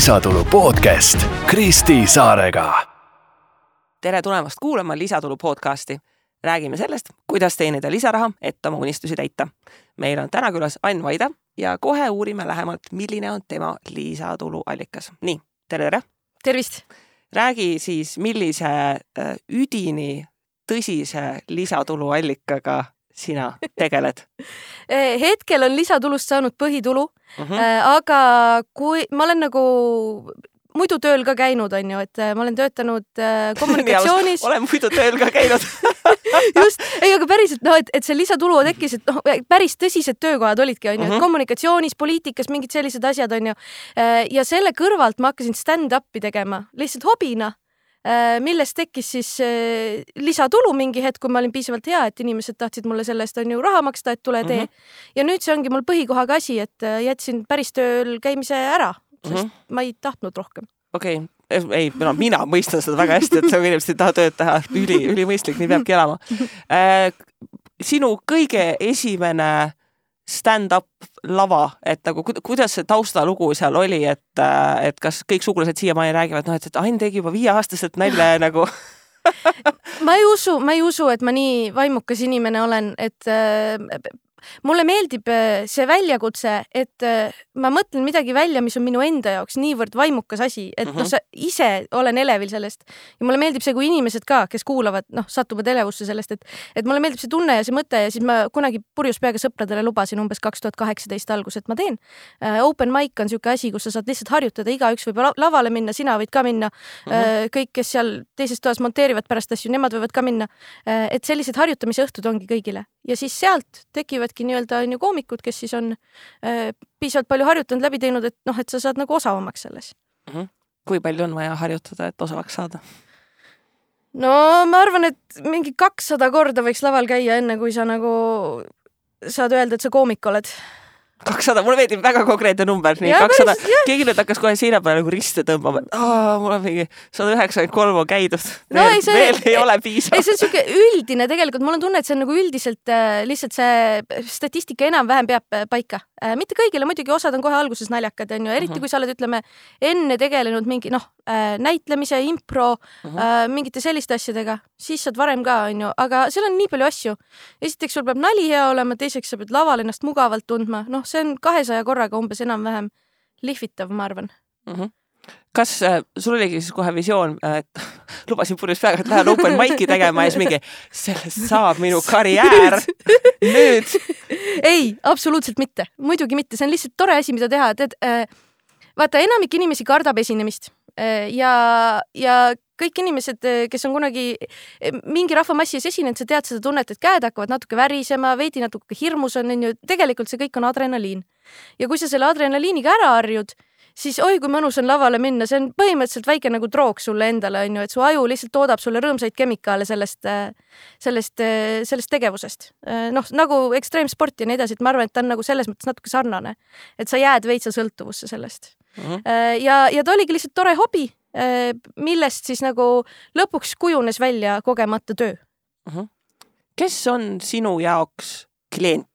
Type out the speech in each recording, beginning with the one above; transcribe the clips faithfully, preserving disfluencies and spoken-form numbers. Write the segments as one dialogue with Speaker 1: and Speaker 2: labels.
Speaker 1: Lisatulu podcast Kristi Saarega.
Speaker 2: Tere tulemast kuulama Lisatulu podcasti. Räägime sellest, kuidas teenida lisaraha, et oma unistusi täita. Meil on täna külas Ain Vaida ja kohe uurime lähemalt, milline on tema lisatulu allikas. Nii, tere, tere!
Speaker 3: Tervist!
Speaker 2: Räägi siis, millise üdini tõsise lisatulu allikaga sina tegeled?
Speaker 3: Hetkel on lisatulust saanud põhitulu, uh-huh. aga kui ma olen nagu muidu tööl ka käinud, on ju, et ma olen töötanud kommunikatsioonis.
Speaker 2: olen muidu tööl ka käinud.
Speaker 3: Just, ei, aga päriselt, no, et, et see lisatulu tekkis, et no, päris tõsised töökohad olidki, on ju, uh-huh. et kommunikatsioonis, poliitikas, mingid sellised asjad, on ju. Ja selle kõrvalt ma hakkasin stand-upi tegema, lihtsalt hobina, millest tekkis siis lisatulu mingi hetk, kui ma olin piisavalt hea, et inimesed tahtsid mulle sellest on ju raha maksta, et tule tee. Uh-huh. Ja nüüd see ongi mul põhikohaga asi, et jätsin päris tööl käimise ära, sest uh-huh. ma ei tahtnud rohkem.
Speaker 2: Okei, okay. ei, no, mina mõistan seda väga hästi, et sa inimesed ei taha tööd teha. Üli, üli mõistlik, nii peabki elama. Sinu kõige esimene stand-up lava, et nagu kuidas see taustalugu seal oli, et, et kas kõik sugulased siiamaani räägivad, no, et, et Ain tegi juba viieaastaselt nalja nagu...
Speaker 3: ma ei usu, ma ei usu, et ma nii vaimukas inimene olen, et äh, mulle meeldib see väljakutse, et ma mõtlen midagi välja, mis on minu enda jaoks niivõrd vaimukas asi, et uh-huh. no, sa ise olen elevil sellest. Ja mulle meeldib see, kui inimesed ka, kes kuulavad, noh, satuvad elevusse sellest, et, et mulle meeldib see tunne ja see mõte ja siis ma kunagi purjus peaga sõpradele lubasin umbes kaks tuhat kaheksateist algus, et ma teen. Open mic on siuke asi, kus sa saad lihtsalt harjutada, igaüks võib lavale minna, sina võid ka minna, uh-huh. kõik, kes seal teises toas monteerivad pärast asju, nemad võivad ka minna. Et sellised harjutamise õhtud ongi kõigile. Ja siis sealt tekivadki nii-öelda on ju koomikud, kes siis on äh, piisavalt palju harjutanud, läbi teinud, et noh, et sa saad nagu osavamaks selles.
Speaker 2: Uh-huh. Kui palju on vaja harjutada, et osavaks saada?
Speaker 3: No ma arvan, et mingi kakssada korda võiks laval käia enne, kui sa nagu saad öelda, et sa koomik oled.
Speaker 2: kakssada, mulle meeldib väga konkreetne number, nii ja, kakssada. Päris, keegi nüüd hakkas kohe siina peale nagu riste tõmbama, et aah, mul on mingi sada üheksakümmend kolm on käidud. No, veel, ei, see, veel ei ole piisav.
Speaker 3: Ei, see on siuke üldine tegelikult, mul on tunne, et see on nagu üldiselt äh, lihtsalt see statistika enam-vähem peab paika. Äh, mitte kõigile, muidugi osad on kohe alguses naljakad, on ju, eriti uh-huh. kui sa oled, ütleme, enne tegelenud mingi, noh, äh, näitlemise, impro, uh-huh. äh, mingite selliste asjadega, siis saad varem ka, on ju, aga seal on nii palju asju. Esiteks sul peab nali hea olema, teiseks sa pead laval ennast mugavalt tundma, noh, see on kahesaja korraga umbes enam-vähem lihvitav, ma arvan.
Speaker 2: Uh-huh. Kas äh, sul oligi siis kohe visioon, et lubasin purjus peaga, et lähen open mic'i tegema ja siis mingi, sellest saab minu karjäär nüüd?
Speaker 3: Ei, absoluutselt mitte. Muidugi mitte. See on lihtsalt tore asi, mida teha. Et, äh, vaata, enamik inimesi kardab esinemist äh, ja, ja kõik inimesed, kes on kunagi mingi rahvamassi ees esinenud, sa tead seda tunnet, et käed hakkavad natuke värisema, veidi natuke hirmus on, on ju, tegelikult see kõik on adrenaliin. Ja kui sa selle adrenaliiniga ära harjud, siis oi, kui mõnus on lavale minna, see on põhimõtteliselt väike nagu droog sulle endale, on ju, et su aju lihtsalt toodab sulle rõõmsaid kemikaale sellest, sellest, sellest tegevusest. Noh, nagu ekstreemsport ja nii edasi, et ma arvan, et ta on nagu selles mõttes natuke sarnane, et sa jääd veitsa sõltuvusse sellest. Uh-huh. Ja, ja ta oligi lihtsalt tore hobi, millest siis nagu lõpuks kujunes välja kogemata töö.
Speaker 2: Uh-huh. Kes on sinu jaoks klient?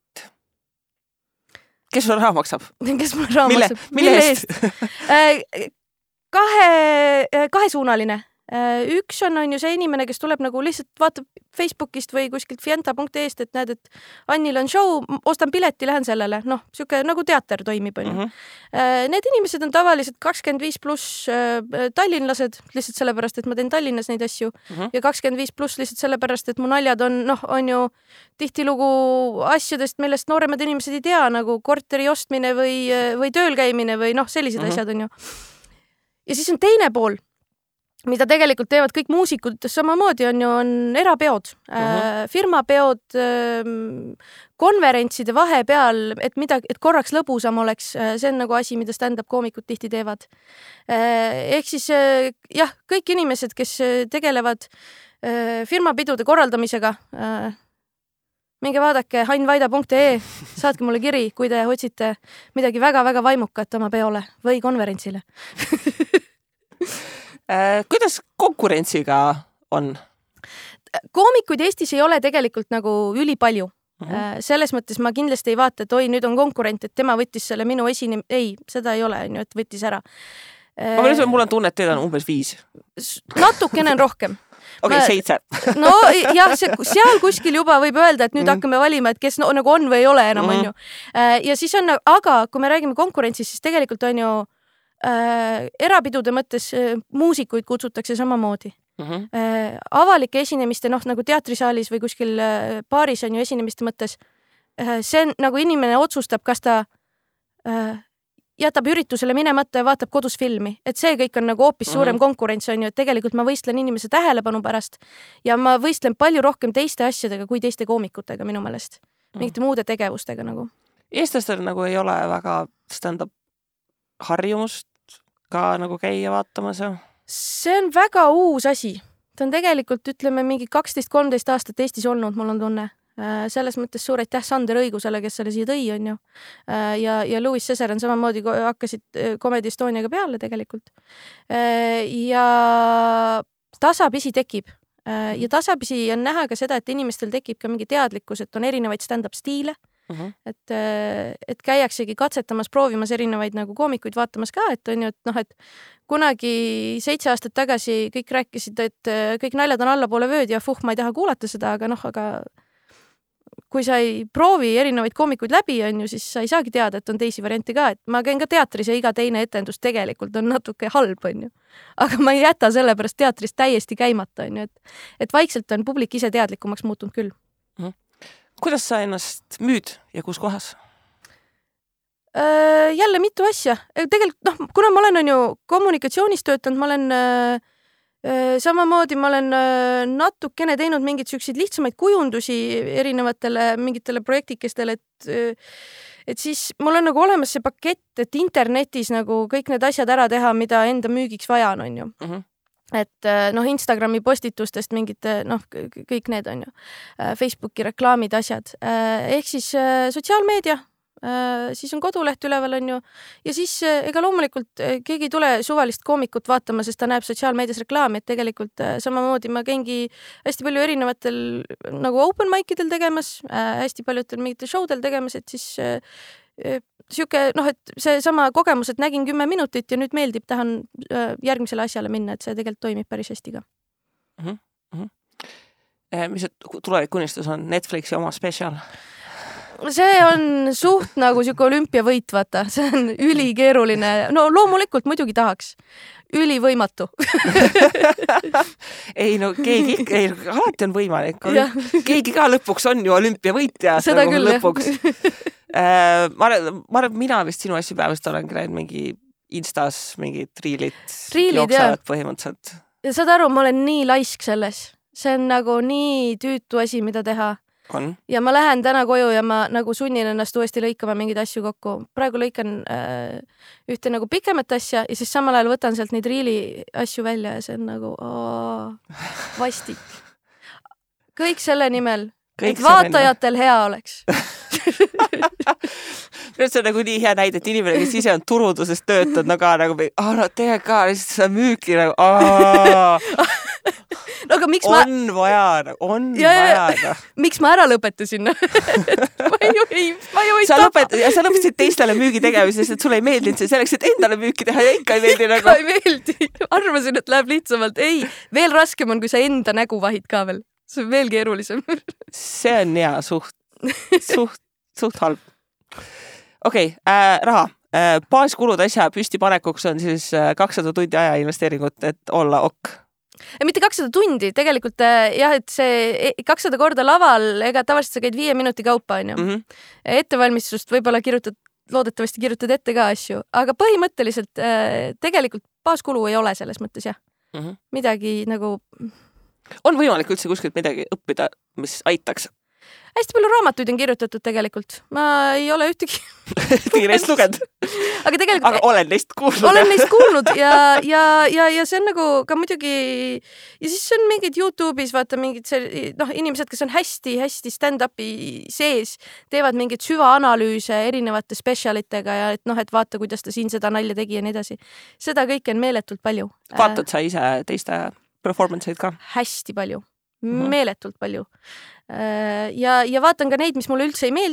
Speaker 2: Kes sulle raha maksab?
Speaker 3: Kes mulle raha
Speaker 2: mille,
Speaker 3: maksab?
Speaker 2: Mille, mille eest?
Speaker 3: Kahe, kahesuunaline. Üks on, on ju see inimene, kes tuleb nagu lihtsalt vaatab Facebookist või kuskilt fienta punkt eest, et näed, et Annil on show, ostan pileti, lähen sellele. Noh, siuke nagu teater toimib. On ju. Uh-huh. Need inimesed on tavaliselt kakskümmend viis pluss tallinlased, lihtsalt sellepärast, et ma teen Tallinnas neid asju. Uh-huh. Ja kakskümmend viis pluss lihtsalt sellepärast, et mu naljad on, noh, on ju tihtilugu asjadest, millest nooremad inimesed ei tea, nagu korteri ostmine või, või tööl käimine või noh, sellised uh-huh. asjad on ju. Ja siis on teine pool, mida tegelikult teevad kõik muusikud, samamoodi on ju on erapeod, uh-huh. firmapeod, konverentside vahepeal, et, mida, et korraks lõbusam oleks, see on nagu asi, mida stand-up koomikud tihti teevad. Ehk siis jah, kõik inimesed, kes tegelevad firmapidude korraldamisega, minge vaadake ainvaida punkt ee, saatke mulle kiri, kui te otsite midagi väga-väga vaimukat oma peole või konverentsile.
Speaker 2: Kuidas konkurentsiga on?
Speaker 3: Koomikuid Eestis ei ole tegelikult nagu üli palju. Uh-huh. Selles mõttes ma kindlasti ei vaata, et oi, nüüd on konkurent, et tema võttis selle minu esine... Ei, seda ei ole, et võttis ära.
Speaker 2: aga nüüd mul on tunne, et teil on umbes viis.
Speaker 3: Natukene on rohkem.
Speaker 2: Okei, okay, seitse.
Speaker 3: No jah, see, seal kuskil juba võib öelda, et nüüd mm. hakkame valima, et kes no, nagu on või ei ole enam, mm. on ju. Ja siis on, aga kui me räägime konkurentsist, siis tegelikult on ju äh, erapidude mõttes äh, muusikuid kutsutakse samamoodi. Mm-hmm. Äh, avalike esinemiste, noh nagu teatrisaalis või kuskil äh, baaris on ju esinemiste mõttes. Äh, see on nagu inimene otsustab, kas ta äh, jätab üritusele minemata ja vaatab kodus filmi. Et see kõik on nagu hoopis suurem mm-hmm. konkurents on ju, et tegelikult ma võistlen inimese tähelepanu pärast ja ma võistlen palju rohkem teiste asjadega kui teiste koomikutega minu meelest. Mingite mm. muude tegevustega nagu.
Speaker 2: Eestlastel nagu ei ole väga stand-up harjumust ka nagu käia vaatamas.
Speaker 3: See on väga uus asi. Ta on tegelikult, ütleme, mingi kaksteist kolmteist aastat Eestis olnud, mul on tunne. Selles mõttes suur aitäh Sander Õigusele, kes selle siia tõi, on ju. Ja, ja Louis Cesar on samamoodi hakkasid Comedy Estoniaga peale tegelikult. Ja tasapisi tekib. Ja tasapisi on näha ka seda, et inimestel tekib ka mingi teadlikkus, et on erinevaid stand-up stiile. Uh-huh. Et, et käiaksegi katsetamas, proovimas erinevaid nagu koomikuid vaatamas ka, et on ju, et noh, et kunagi seitse aastat tagasi kõik rääkisid, et kõik naljad on allapoole vööd ja fuh, ma ei taha kuulata seda, aga noh, aga kui sa ei proovi erinevaid koomikuid läbi, on ju, siis sa ei saagi teada, et on teisi variante ka, et ma käin ka teatris ja iga teine etendus tegelikult on natuke halb, on ju. Aga ma ei jäta selle pärast teatris täiesti käimata, on ju, et, et vaikselt on publik ise teadlikumaks muutunud küll.
Speaker 2: Mm. Kuidas sa ennast müüd ja kus kohas?
Speaker 3: Äh, jälle mitu asja. Tegelikult, noh, kuna ma olen on ju kommunikatsioonis töötanud, ma olen äh, samamoodi ma olen natukene teinud mingid selliseid lihtsamaid kujundusi erinevatele mingitele projektikestele, et, et siis mul on nagu olemas see pakett, et internetis nagu kõik need asjad ära teha, mida enda müügiks vaja on, on ju. Uh-huh. Et noh, Instagrami postitustest mingid, noh, kõik need on ju. Facebooki reklaamid, asjad. Ehk siis sotsiaalmeedia, siis on koduleht üleval on ju ja siis ega loomulikult keegi ei tule suvalist koomikut vaatama, sest ta näeb sotsiaalmeedias reklaami, et tegelikult samamoodi ma käingi hästi palju erinevatel nagu open mic'idel tegemas, hästi paljutel mingitel showdel tegemas, et siis siuke, noh, et see sama kogemus, et nägin kümme minutit ja nüüd meeldib, tahan järgmisele asjale minna, et see tegelikult toimib päris hästi ka.
Speaker 2: Uh-huh. Uh-huh. Mis see tulevikuunistus on? Netflixi oma spetsial?
Speaker 3: See on suht nagu siuke olümpiavõit, vaata. See on ülikeeruline. No loomulikult muidugi tahaks. Ülivõimatu. Ei no keegi, ei, alati on võimalik. Keegi ka lõpuks on ju olümpiavõitja. Seda nagu küll, lõpuks. Jah. ma arvan, mina vist sinu asju päevast olen käinud mingi Instas mingid riilid, riilid jooksevad põhimõtteliselt. Ja saad aru, ma olen nii laisk selles. See on nagu nii tüütu asi, mida teha. On. Ja ma lähen täna koju ja ma nagu sunnin ennast uuesti lõikama mingeid asju kokku. Praegu lõikan äh, ühte nagu pikemat asja ja siis samal ajal võtan sealt neid riili asju välja ja see on nagu oo, vastik. Kõik selle nimel, kõik et vaatajatel nimel. Hea oleks.
Speaker 2: See on nagu nii hea näide, et inimene, kes ise on turunduses töötanud, nagu, nagu oh, no tegelikult ka, lihtsalt seda müüki nagu aaa.
Speaker 3: No, aga miks
Speaker 2: on
Speaker 3: ma...
Speaker 2: vaja, on ja, vaja.
Speaker 3: Miks ma ära lõpetasin? ma ju ei, ma ju ei
Speaker 2: sa lõpet, ja sa lõpetasid teistele müügi tegemisest, et sulle ei meeldinud see selleks, et endale müüki teha ja ikka ei meeldi nagu.
Speaker 3: Ikka ei meeldi. Arvasin, et läheb lihtsamalt. Ei, veel raskem on, kui sa enda nägu vahid ka veel. See on veel keerulisem.
Speaker 2: See on hea suht, suht, suht halb. Okei, okay, äh, raha. Äh, baaskulud asja püstipanekuks on siis kakssada tundi aja investeeringut, et olla ok.
Speaker 3: Ja mitte kakssada tundi, tegelikult jah, et see kakssada korda laval, ega tavaliselt sa käid viie minuti kaupa, on ju. Mm-hmm. Ettevalmistust võib-olla kirjutad, loodetavasti kirjutad ette ka asju, aga põhimõtteliselt tegelikult baaskulu ei ole selles mõttes, jah. Mm-hmm. Midagi nagu...
Speaker 2: On võimalik üldse kuskilt midagi õppida, mis aitaks?
Speaker 3: Hästi palju raamatuid on kirjutatud tegelikult. Ma ei ole ühtegi...
Speaker 2: Ühtegi neist lugenud.
Speaker 3: Aga tegelikult...
Speaker 2: Aga olen neist kuulnud.
Speaker 3: Olen neist kuulnud ja, ja, ja, ja see on nagu ka muidugi... Ja siis on mingid YouTube'is, vaata mingid see, noh, inimesed, kes on hästi, hästi stand-upi sees, teevad mingid süvaanalüüse erinevate spetsialitega ja et noh, et vaata, kuidas ta siin seda nalja tegi ja nii edasi. Seda kõike on meeletult palju.
Speaker 2: Vaatad sa ise teiste performance'id ka?
Speaker 3: Hästi palju. Mm-hmm. Meeletult palju. Ja, ja vaatan ka neid, mis mulle üldse ei meeldi.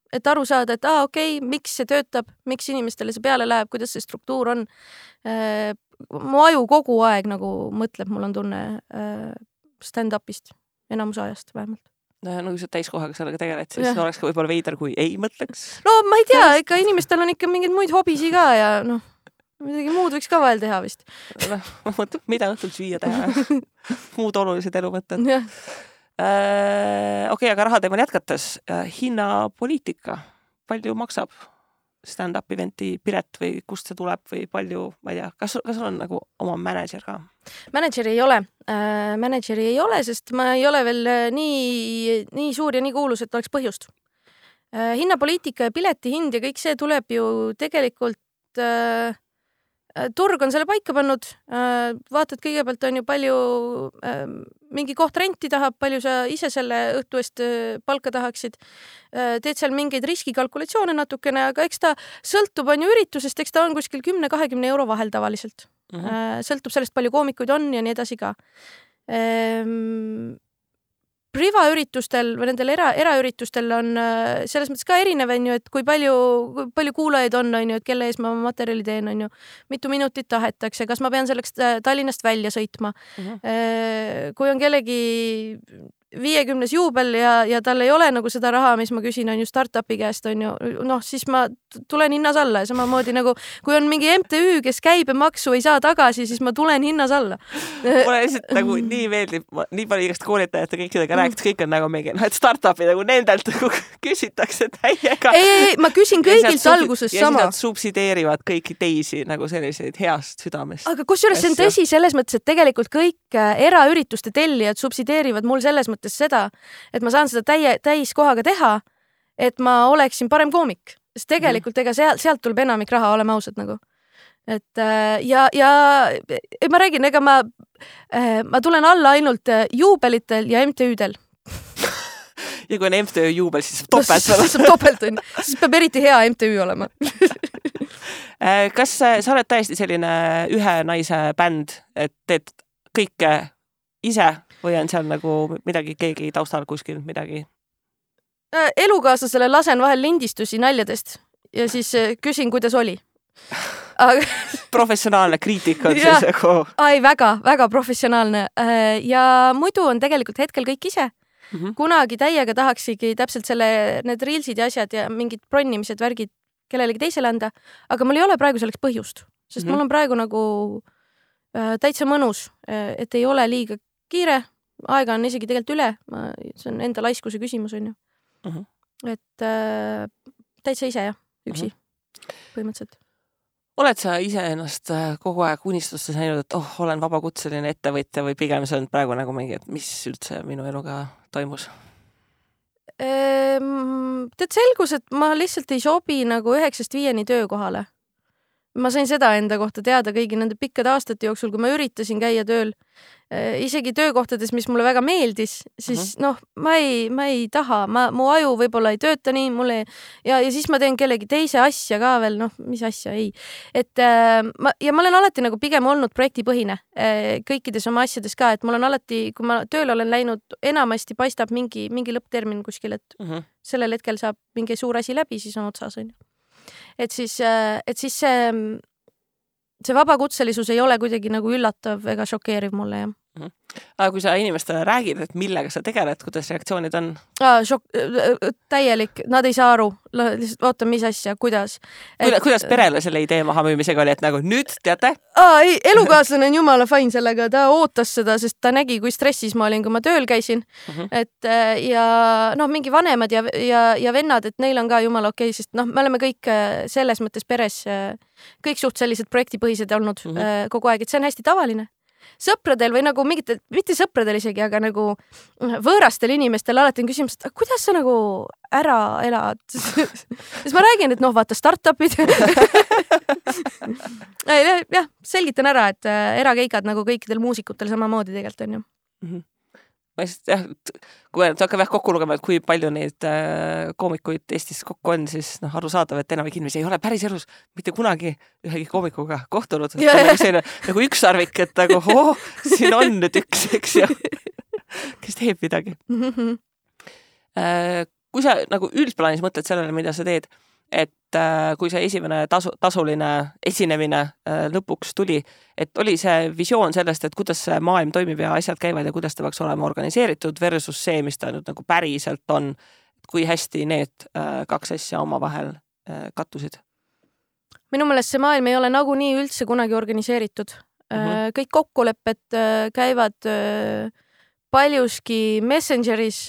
Speaker 3: et aru saada, et aa, okei, okay, miks see töötab, miks inimestele see peale läheb, kuidas see struktuur on. Mu aju kogu aeg nagu mõtleb, mul on tunne stand-upist enamus ajast vähemalt.
Speaker 2: No, no kui sa täiskohaga sellega tegeled, siis ja. Oleks ka võib-olla veider, kui ei mõtleks.
Speaker 3: No ma ei tea, ikka inimestel on ikka mingeid muid hobisi ka ja noh, midagi muud võiks ka vahel teha vist.
Speaker 2: Ma mõtleb, mida õhtul süüa teha. Muud olulised elu mõtted. Äh, Okei, okay, aga raha teemal jätkates. Hinnapoliitika. Palju maksab stand-up eventi pilet või kust see tuleb või palju, ma ei tea, kas, kas on nagu oma manager ka?
Speaker 3: Manageri ei ole. Äh, manageri ei ole, sest ma ei ole veel nii, nii suur ja nii kuulus, et oleks põhjust. Äh, hinnapoliitika ja piletihind ja kõik see tuleb ju tegelikult äh, turg on selle paika pannud, vaatad kõigepealt on ju palju mingi koht renti tahab, palju sa ise selle õhtu eest palka tahaksid, teed seal mingeid riskikalkulatsioone natukene, aga eks ta sõltub on ju üritusest, eks ta on kuskil kümne kahekümne euro vahel tavaliselt. Mm-hmm. Sõltub sellest, palju koomikuid on ja nii edasi ka. Privaüritustel või nendel era, eraüritustel on selles mõttes ka erinev, on ju, et kui palju, kui palju kuulajaid on, on ju, et kelle ees ma materjali teen, on ju, mitu minutit tahetakse, kas ma pean selleks Tallinnast välja sõitma. Uh-huh. Kui on kellegi viiekümnes juubel ja, ja tal ei ole nagu seda raha, mis ma küsin, on ju startupi käest, on ju, noh, siis ma tulen hinnas alla ja samamoodi nagu, kui on mingi M T Ü, kes käibemaksu ei saa tagasi, siis ma tulen hinnas alla.
Speaker 2: Mulle lihtsalt nagu nii meeldib, nii palju igast koolitajate kõikidega rääkides, kõik on nagu mingi, noh, et startupi nagu nendelt nagu küsitakse täiega.
Speaker 3: Ei, ei, ma küsin kõigilt alguses
Speaker 2: ja
Speaker 3: sama.
Speaker 2: Ja siis nad subsideerivad kõiki teisi nagu selliseid heast südamest.
Speaker 3: Aga kusjuures see on tõsi selles mõttes, et tegelikult kõik eraürituste tellijad subsideerivad mul selles mõttes seda, et ma saan seda täie, täiskohaga teha, et ma oleksin parem koomik. Sest tegelikult ega sealt, sealt tuleb enamik raha, oleme ausad nagu. Et ja, ja ma räägin, ega ma, ma tulen alla ainult juubelitel ja M T Ü-del.
Speaker 2: Ja kui on M T Ü juubel, siis saab topelt.
Speaker 3: No, siis saab topelt, on. Siis peab eriti hea M T Ü olema.
Speaker 2: Kas sa oled täiesti selline ühe naise bänd, et teed kõike ise või on seal nagu midagi, keegi taustal kuskil midagi?
Speaker 3: Elukaaslasele lasen vahel lindistusi naljadest ja siis küsin, kuidas oli. Aga...
Speaker 2: professionaalne kriitika on siis nagu...
Speaker 3: Ai, väga, väga professionaalne. Ja muidu on tegelikult hetkel kõik ise. Mm-hmm. Kunagi täiega tahaksigi täpselt selle, need reelsid ja asjad ja mingid bronnimised, värgid kellelegi teisele anda, aga mul ei ole praegu selleks põhjust, sest mm-hmm. mul on praegu nagu äh, täitsa mõnus, et ei ole liiga kiire, aega on isegi tegelikult üle, ma, see on enda laiskuse küsimus, on ju. Uh-huh. Et äh, täitsa ise, jah, üksi, uh-huh. põhimõtteliselt.
Speaker 2: Oled sa ise ennast kogu aeg unistustes näinud, et oh, olen vabakutseline ettevõtja või pigem see on praegu nagu mingi, et mis üldse minu eluga toimus?
Speaker 3: Ehm, tead selgus, et ma lihtsalt ei sobi nagu üheksast viieni töökohale. Ma sain seda enda kohta teada kõigi nende pikkade aastate jooksul, kui ma üritasin käia tööl, isegi töökohtades, mis mulle väga meeldis, siis uh-huh. noh, ma ei, ma ei taha, ma, mu aju võib-olla ei tööta nii, mulle ja, ja siis ma teen kellegi teise asja ka veel, noh, mis asja, ei. Et äh, ma, ja ma olen alati nagu pigem olnud projektipõhine äh, kõikides oma asjades ka, et mul on alati, kui ma tööl olen läinud, enamasti paistab mingi, mingi lõpptermin kuskil, et uh-huh. sellel hetkel saab mingi suur asi läbi, siis on otsas, on ju. Et siis, et siis see, see vabakutselisus ei ole kuidagi nagu üllatav ega šokeeriv mulle, jah.
Speaker 2: Aga kui sa inimestele räägid, et millega sa tegeled, kuidas reaktsioonid on?
Speaker 3: Aa, šok, täielik, nad ei saa aru, lihtsalt oota, mis asja, kuidas.
Speaker 2: Et... kuidas perele selle idee maha müümisega oli, et nagu nüüd, teate?
Speaker 3: Aa, ei, elukaaslane on jumala fine sellega, ta ootas seda, sest ta nägi, kui stressis ma olin, kui ma tööl käisin. Uh-huh. Et ja noh, mingi vanemad ja, ja, ja vennad, et neil on ka jumala okei, sest noh, me oleme kõik selles mõttes peres, kõik suht sellised projektipõhised olnud uh-huh. kogu aeg, et see on hästi tavaline. Sõpradel või nagu mingitel, mitte sõpradel isegi, aga nagu võõrastel inimestel alati on küsimus, et kuidas sa nagu ära elad? Siis ma räägin, et noh, vaata startupid. jah, selgitan ära, et erakeikad nagu kõikidel muusikutel samamoodi tegelikult on ju. Mm-hmm.
Speaker 2: Ma just, jah, kui hakkab jah kokku lugema, et kui palju neid äh, koomikuid Eestis kokku on, siis noh, aru saadav, et enamik inimesi ei ole päris elus mitte kunagi ühegi koomikuga kohtunud. Ja, nagu, selline, nagu üks arvik, et nagu, oh, siin on nüüd üks, eks ja, kes teeb midagi. Mm-hmm. Äh, kui sa nagu üldplaanis mõtled sellele, mida sa teed, et äh, kui see esimene tasu, tasuline esinemine äh, lõpuks tuli, et oli see visioon sellest, et kuidas see maailm toimib ja asjad käivad ja kuidas ta peaks olema organiseeritud versus see, mis ta nüüd nagu päriselt on, kui hästi need äh, kaks asja omavahel äh, kattusid?
Speaker 3: Minu meelest see maailm ei ole nagunii üldse kunagi organiseeritud. Mm-hmm. Kõik kokkulepped äh, käivad äh, paljuski Messengeris,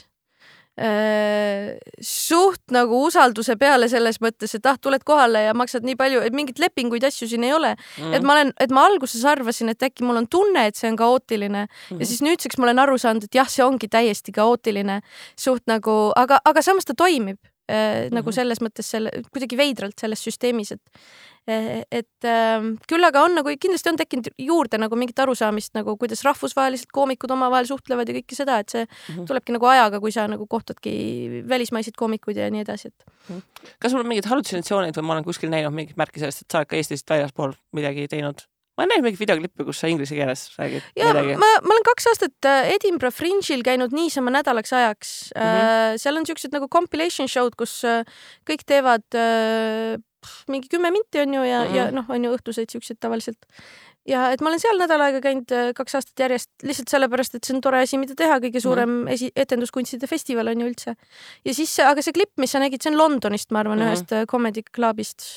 Speaker 3: suht nagu usalduse peale selles mõttes, et ah, tuled kohale ja maksad nii palju, et mingit lepinguid asju siin ei ole. Mm. Et ma olen, et ma alguses arvasin, et äkki mul on tunne, et see on kaootiline mm. ja siis nüüdseks ma olen aru saanud, et jah, see ongi täiesti kaootiline suht nagu, aga, aga samas ta toimib äh, mm-hmm. nagu selles mõttes selle, kuidagi veidralt selles süsteemis, et et äh, küll aga on nagu kindlasti on tekkinud juurde nagu mingit arusaamist nagu kuidas rahvusvahelised koomikud omavahel suhtlevad ja kõike seda, et see mm-hmm. tulebki nagu ajaga, kui sa nagu kohtadki välismaiseid koomikuid ja nii edasi, et
Speaker 2: mm-hmm. Kas sul on mingid halutsinatsioonid või ma olen kuskil näinud mingit märki sellest, et sa oled ka Eestist väljaspool midagi teinud? Ma olen näinud mingit videoklippi, kus sa inglise keeles räägid
Speaker 3: ja,
Speaker 2: midagi.
Speaker 3: Ma, ma olen kaks aastat Edinburgh Fringe'il käinud niisama nädalaks ajaks mm-hmm. seal on siuksed nagu compilation show'd, kus kõik teevad mingi kümme minti on ju ja, mm-hmm. ja noh, on ju õhtuseid siukseid tavaliselt. Ja et ma olen seal nädal aega käinud kaks aastat järjest lihtsalt sellepärast, et see on tore asi, mida teha, kõige suurem mm-hmm. esi, etenduskunstide festival on ju üldse. Ja siis, aga see klipp, mis sa nägid, see on Londonist, ma arvan, mm-hmm. ühest comedy clubist.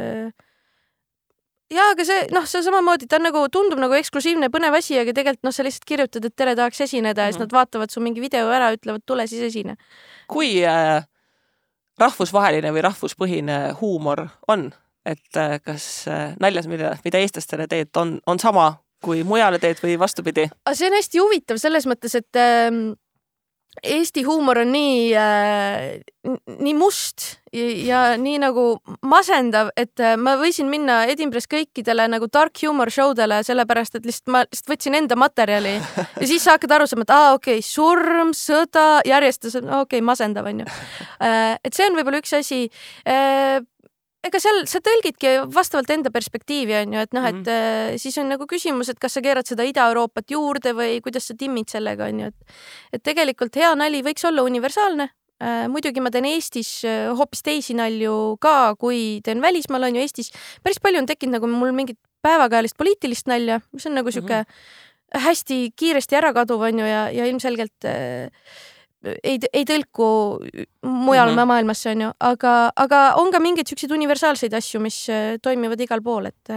Speaker 3: Ja, aga see, noh, see samamoodi, ta on nagu, tundub nagu eksklusiivne põnev asi, aga tegelikult noh, sa lihtsalt kirjutad, et tere tahaks esineda ja mm-hmm. siis nad vaatavad su mingi video ära, ütlevad, tule siis esine.
Speaker 2: Kui äh... rahvusvaheline või rahvuspõhine huumor on, et kas naljas, mida, mida eestlastele teed, on, on sama kui mujale teed või vastupidi?
Speaker 3: See on hästi huvitav selles mõttes, et äh, Eesti huumor on nii, äh, nii must ja, ja nii nagu masendav, et äh, ma võisin minna Edinburgh's kõikidele nagu dark humor showdele, sellepärast, et lihtsalt ma lihtsalt võtsin enda materjali ja siis sa hakkad aru saama, et aa, okei, okay, surm, sõda, järjestus, okei, okay, masendav on ju. Äh, et see on võib-olla üks asi. Äh, ega seal sa tõlgidki vastavalt enda perspektiivi on ju, et noh, et mm-hmm. siis on nagu küsimus, et kas sa keerad seda Ida-Euroopat juurde või kuidas sa timmid sellega on ju, et, et tegelikult hea nali võiks olla universaalne. Äh, muidugi ma teen Eestis hoopis teisi nalju ka, kui teen välismaal on ju Eestis. Päris palju on tekkinud nagu mul mingit päevakajalist poliitilist nalja, mis on nagu siuke mm-hmm. hästi kiiresti ära kaduv on ju ja, ja ilmselgelt äh, ei, ei tõlku mujal mm-hmm. maailmasse on ju, aga, aga on ka mingeid siukseid universaalseid asju, mis toimivad igal pool, et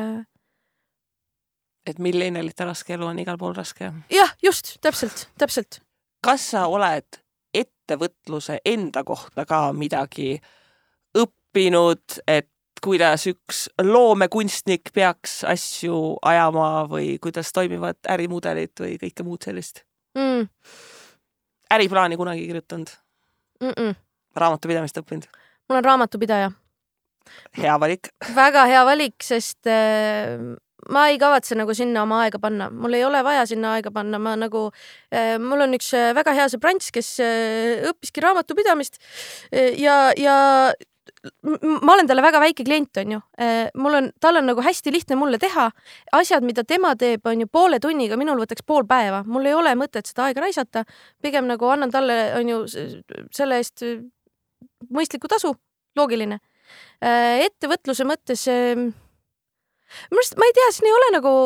Speaker 2: et millennialite raske elu on igal pool raske.
Speaker 3: Jah, just, täpselt, täpselt.
Speaker 2: Kas sa oled ettevõtluse enda kohta ka midagi õppinud, et kuidas üks loomekunstnik peaks asju ajama või kuidas toimivad ärimudelid või kõike muud sellist? Mm. Äriplaani kunagi kirjutanud? Mm-mm. Raamatupidamist õppinud?
Speaker 3: Mul on raamatupidaja.
Speaker 2: Hea valik.
Speaker 3: Väga hea valik, sest äh, ma ei kavatse nagu sinna oma aega panna. Mul ei ole vaja sinna aega panna. Ma nagu, äh, mul on üks väga hea sõbrants, kes äh, õppiski raamatupidamist äh, ja, ja ma olen talle väga väike klient, on ju. Mul on, tal on nagu hästi lihtne mulle teha. Asjad, mida tema teeb, on ju poole tunniga, minul võtaks pool päeva. Mul ei ole mõtet seda aega raisata. Pigem nagu annan talle, on ju, selle eest mõistliku tasu, loogiline. Ettevõtluse mõttes, ma ei tea, siin ei ole nagu...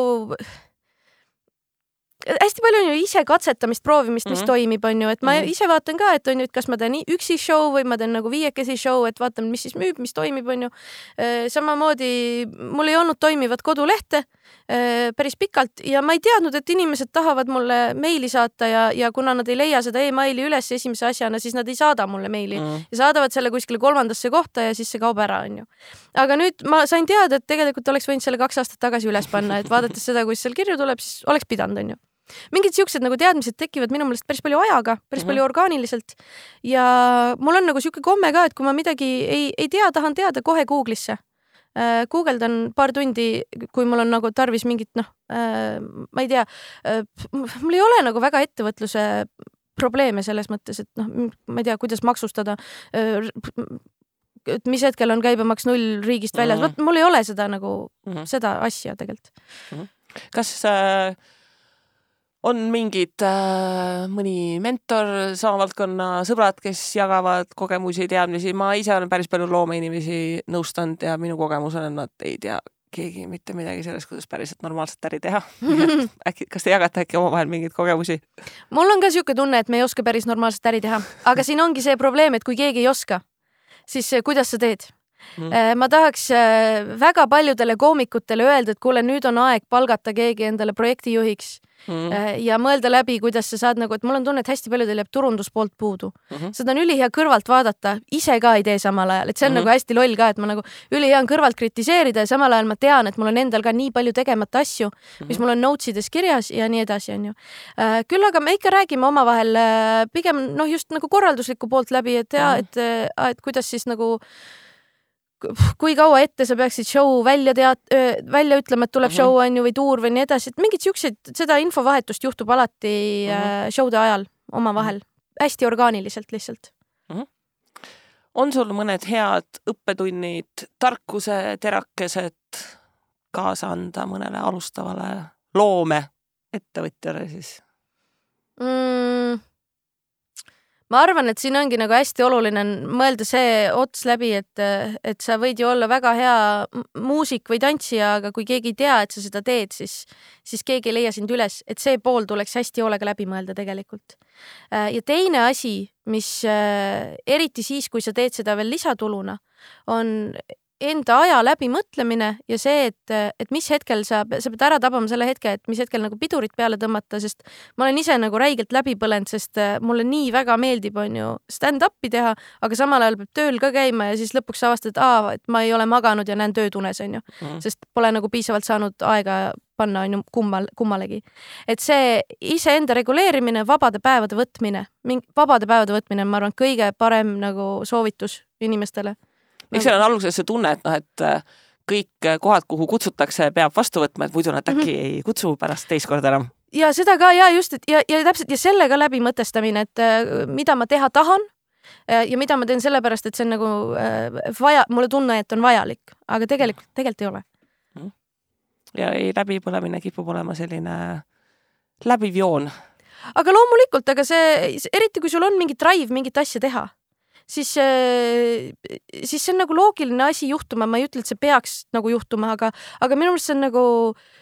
Speaker 3: hästi palju on ju ise katsetamist, proovimist, mis mm-hmm. toimib, on ju, et ma mm-hmm. ise vaatan ka, et on ju, et kas ma teen üksi show või ma teen nagu viiekesi show, et vaatame, mis siis müüb, mis toimib, on ju. Samamoodi mul ei olnud toimivat kodulehte päris pikalt ja ma ei teadnud, et inimesed tahavad mulle meili saata ja, ja kuna nad ei leia seda e-maili üles esimese asjana, siis nad ei saada mulle meili mm. ja saadavad selle kuskile kolmandasse kohta ja siis see kaob ära, on ju. Aga nüüd ma sain teada, et tegelikult oleks võinud selle kaks aastat tagasi üles panna, et vaadates seda, kus seal kirju tuleb, siis oleks pidanud, on ju. Mingid siuksed nagu teadmised tekivad minu meelest päris palju ajaga, päris mm-hmm. palju orgaaniliselt ja mul on nagu siuke komme ka, et kui ma midagi ei, ei tea, tahan teada kohe Google'isse. Äh, Googledan paar tundi, kui mul on nagu tarvis mingit, noh, äh, ma ei tea, äh, mul ei ole nagu väga ettevõtluse probleeme selles mõttes, et noh, ma ei tea, kuidas maksustada, äh, et mis hetkel on käibemaks null riigist väljas, mm-hmm. mul ei ole seda nagu, mm-hmm. seda asja tegelikult.
Speaker 2: Mm-hmm. Kas äh... on mingid äh, mõni mentor, sama valdkonna sõbrad, kes jagavad kogemusi, teadmisi. Ma ise olen päris palju loomeinimesi nõustanud ja minu kogemus on, et nad ei tea keegi mitte midagi sellest, kuidas päriselt normaalselt äri teha. Äkki, kas te jagate äkki omavahel mingeid kogemusi?
Speaker 3: Mul on ka siuke tunne, et me ei oska päris normaalselt äri teha. Aga siin ongi see probleem, et kui keegi ei oska, siis kuidas sa teed? Mm. Ma tahaks väga paljudele koomikutele öelda, et kuule, nüüd on aeg palgata keegi endale projektijuhiks mm. ja mõelda läbi, kuidas sa saad nagu, et mul on tunne, et hästi paljudel jääb turunduspoolt puudu. Mm-hmm. Seda on ülihea kõrvalt vaadata, ise ka ei tee samal ajal, et see on mm-hmm. nagu hästi loll ka, et ma nagu ülihea on kõrvalt kritiseerida ja samal ajal ma tean, et mul on endal ka nii palju tegemata asju, mm-hmm. mis mul on notesides kirjas ja nii edasi, on ju. Küll aga me ikka räägime omavahel pigem noh, just nagu korraldusliku poolt läbi, et ja, et, et kuidas siis nagu kui kaua ette sa peaksid show välja teat-, välja ütlema, et tuleb uh-huh. show on ju või tuur või nii edasi, et mingid siuksed, seda infovahetust juhtub alati uh-huh. showde ajal omavahel. Hästi orgaaniliselt lihtsalt.
Speaker 2: Uh-huh. On sul mõned head õppetunnid, tarkuse terakesed kaasa anda mõnele alustavale loome ettevõtjale siis?
Speaker 3: Mm. Ma arvan, et siin ongi nagu hästi oluline mõelda see ots läbi, et, et sa võid ju olla väga hea muusik või tantsija, aga kui keegi ei tea, et sa seda teed, siis, siis keegi ei leia sind üles, et see pool tuleks hästi hoolega läbi mõelda tegelikult. Ja teine asi, mis eriti siis, kui sa teed seda veel lisatuluna, on enda aja läbi mõtlemine ja see, et, et mis hetkel sa, sa pead ära tabama selle hetke, et mis hetkel nagu pidurit peale tõmmata, sest ma olen ise nagu räigelt läbi põlenud, sest mulle nii väga meeldib, on ju, stand-upi teha, aga samal ajal peab tööl ka käima ja siis lõpuks avastad, et, aa, et ma ei ole maganud ja näen töötunes, on ju, mm. sest pole nagu piisavalt saanud aega panna, on ju, kummal, kummalegi. Et see iseenda reguleerimine, vabade päevade võtmine, vabade päevade võtmine, ma arvan, kõige parem nagu soovitus inimestele.
Speaker 2: Eks seal on alguses see tunne, et, no, et kõik kohad, kuhu kutsutakse, peab vastu võtma, et muidu nad äkki mm-hmm. ei kutsu pärast teist korda enam.
Speaker 3: Ja seda ka, ja just, et ja, ja täpselt ja selle ka läbi mõtestamine, et mida ma teha tahan ja mida ma teen sellepärast, et see on nagu vaja, mulle tunne, et on vajalik, aga tegelikult, tegelikult ei ole.
Speaker 2: Ja ei läbipõlemine kipub olema selline läbiv joon.
Speaker 3: Aga loomulikult, aga see, eriti kui sul on mingi drive, mingit asja teha, siis, siis see on nagu loogiline asi juhtuma. Ma ei ütle, et see peaks nagu juhtuma, aga, aga minu meelest see on nagu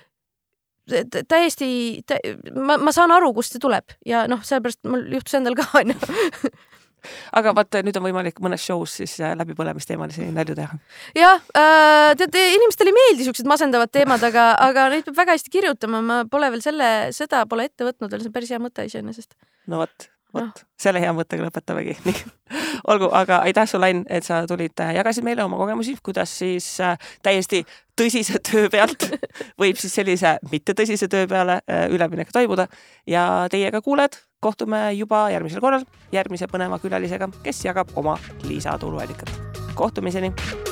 Speaker 3: täiesti, tä, ma, ma saan aru, kust see tuleb ja noh, sellepärast mul juhtus endal ka, on ju.
Speaker 2: Aga vaata, nüüd on võimalik mõnes shows siis läbipõlemisteemalisi nälju teha.
Speaker 3: Jah, äh, tead, inimestele ei meeldi siuksed masendavad teemad, aga, aga neid peab väga hästi kirjutama. Ma pole veel selle, seda pole ette võtnud, see on päris hea mõte iseenesest.
Speaker 2: No vot, vot, no. Selle hea mõttega lõpetamegi. Olgu, aga aitäh sul, Ain, et sa tulid, jagasid meile oma kogemusi, kuidas siis täiesti tõsise töö pealt võib siis sellise mitte tõsise töö peale üleminek toimuda ja teiega kuuled. Kohtume juba järgmisel korral järgmise põneva külalisega, kes jagab oma lisatuluallikat. Kohtumiseni!